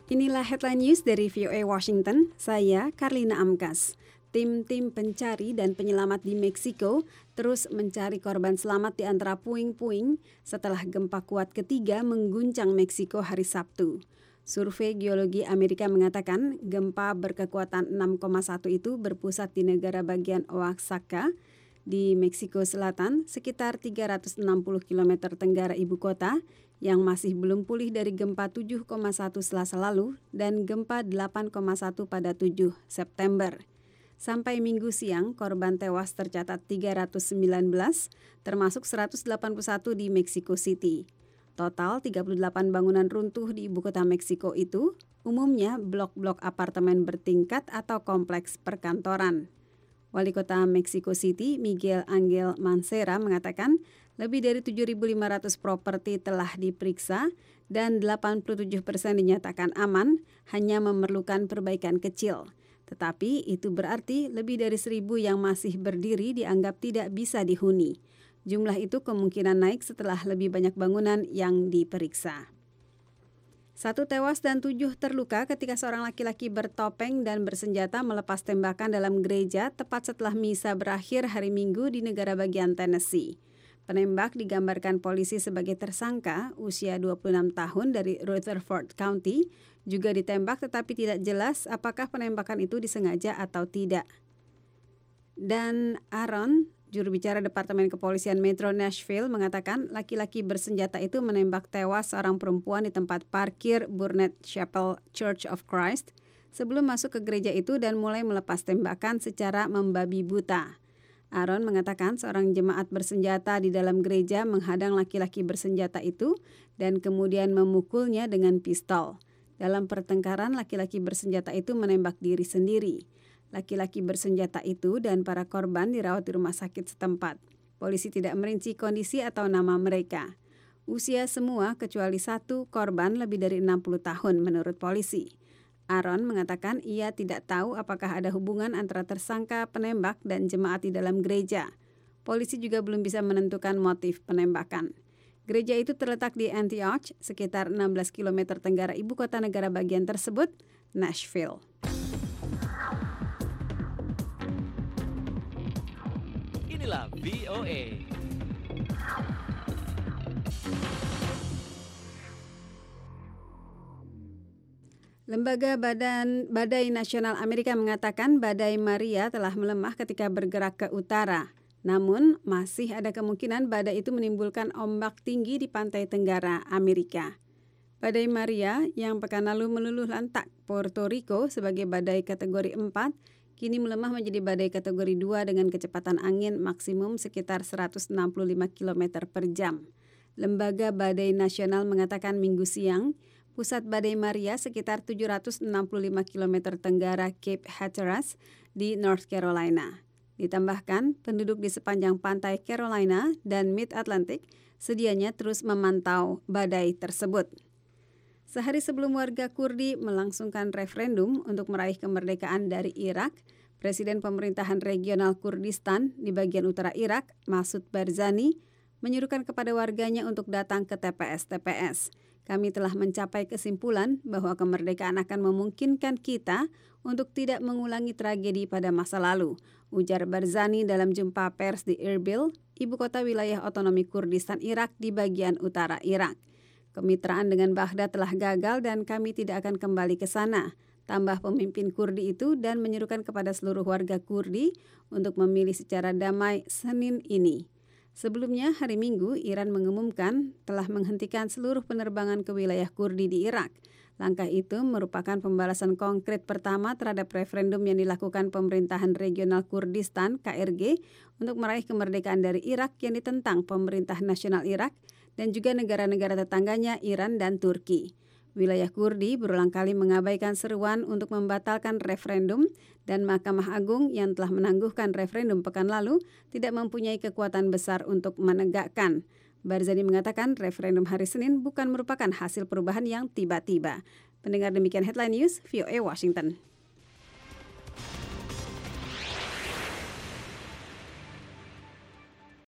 Inilah headline news dari VOA Washington, saya Karlina Amkas. Tim-tim pencari dan penyelamat di Meksiko terus mencari korban selamat di antara puing-puing setelah gempa kuat ketiga mengguncang Meksiko hari Sabtu. Survei Geologi Amerika mengatakan gempa berkekuatan 6,1 itu berpusat di negara bagian Oaxaca di Meksiko Selatan, sekitar 360 km tenggara ibu kota, yang masih belum pulih dari gempa 7,1 Selasa lalu dan gempa 8,1 pada 7 September. Sampai Minggu siang, korban tewas tercatat 319, termasuk 181 di Mexico City. Total 38 bangunan runtuh di ibu kota Meksiko itu, umumnya blok-blok apartemen bertingkat atau kompleks perkantoran. Wali Kota Mexico City, Miguel Angel Mancera, mengatakan lebih dari 7.500 properti telah diperiksa dan 87% dinyatakan aman, hanya memerlukan perbaikan kecil. Tetapi itu berarti lebih dari 1.000 yang masih berdiri dianggap tidak bisa dihuni. Jumlah itu kemungkinan naik setelah lebih banyak bangunan yang diperiksa. 1 tewas dan 7 terluka ketika seorang laki-laki bertopeng dan bersenjata melepas tembakan dalam gereja tepat setelah misa berakhir hari Minggu di negara bagian Tennessee. Penembak digambarkan polisi sebagai tersangka, usia 26 tahun dari Rutherford County, juga ditembak tetapi tidak jelas apakah penembakan itu disengaja atau tidak. Dan Aaron, juru bicara Departemen Kepolisian Metro Nashville, mengatakan laki-laki bersenjata itu menembak tewas seorang perempuan di tempat parkir Burnett Chapel Church of Christ sebelum masuk ke gereja itu dan mulai melepas tembakan secara membabi buta. Aaron mengatakan seorang jemaat bersenjata di dalam gereja menghadang laki-laki bersenjata itu dan kemudian memukulnya dengan pistol. Dalam pertengkaran, laki-laki bersenjata itu menembak diri sendiri. Laki-laki bersenjata itu dan para korban dirawat di rumah sakit setempat. Polisi tidak merinci kondisi atau nama mereka. Usia semua kecuali 1 korban lebih dari 60 tahun menurut polisi. Aaron mengatakan ia tidak tahu apakah ada hubungan antara tersangka penembak dan jemaat di dalam gereja. Polisi juga belum bisa menentukan motif penembakan. Gereja itu terletak di Antioch, sekitar 16 km tenggara ibu kota negara bagian tersebut, Nashville. Inilah VOA. Lembaga Badai Nasional Amerika mengatakan badai Maria telah melemah ketika bergerak ke utara. Namun, masih ada kemungkinan badai itu menimbulkan ombak tinggi di pantai tenggara Amerika. Badai Maria yang pekan lalu meluluh lantak Puerto Rico sebagai badai kategori 4, kini melemah menjadi badai kategori 2 dengan kecepatan angin maksimum sekitar 165 km per jam. Lembaga Badai Nasional mengatakan Minggu siang, pusat badai Maria sekitar 765 km tenggara Cape Hatteras di North Carolina. Ditambahkan, penduduk di sepanjang pantai Carolina dan Mid-Atlantic sedianya terus memantau badai tersebut. Sehari sebelum warga Kurdi melangsungkan referendum untuk meraih kemerdekaan dari Irak, Presiden Pemerintahan Regional Kurdistan di bagian utara Irak, Masoud Barzani, menyerukan kepada warganya untuk datang ke TPS-TPS. Kami telah mencapai kesimpulan bahwa kemerdekaan akan memungkinkan kita untuk tidak mengulangi tragedi pada masa lalu, ujar Barzani dalam jumpa pers di Erbil, ibu kota wilayah otonomi Kurdistan Irak di bagian utara Irak. Kemitraan dengan Baghdad telah gagal dan kami tidak akan kembali ke sana, tambah pemimpin Kurdi itu dan menyerukan kepada seluruh warga Kurdi untuk memilih secara damai Senin ini. Sebelumnya, hari Minggu, Iran mengumumkan telah menghentikan seluruh penerbangan ke wilayah Kurdi di Irak. Langkah itu merupakan pembalasan konkret pertama terhadap referendum yang dilakukan Pemerintahan Regional Kurdistan (KRG) untuk meraih kemerdekaan dari Irak yang ditentang Pemerintah Nasional Irak dan juga negara-negara tetangganya Iran dan Turki. Wilayah Kurdi berulang kali mengabaikan seruan untuk membatalkan referendum dan Mahkamah Agung yang telah menangguhkan referendum pekan lalu tidak mempunyai kekuatan besar untuk menegakkan. Barzani mengatakan referendum hari Senin bukan merupakan hasil perubahan yang tiba-tiba. Pendengar, demikian headline news VOA Washington.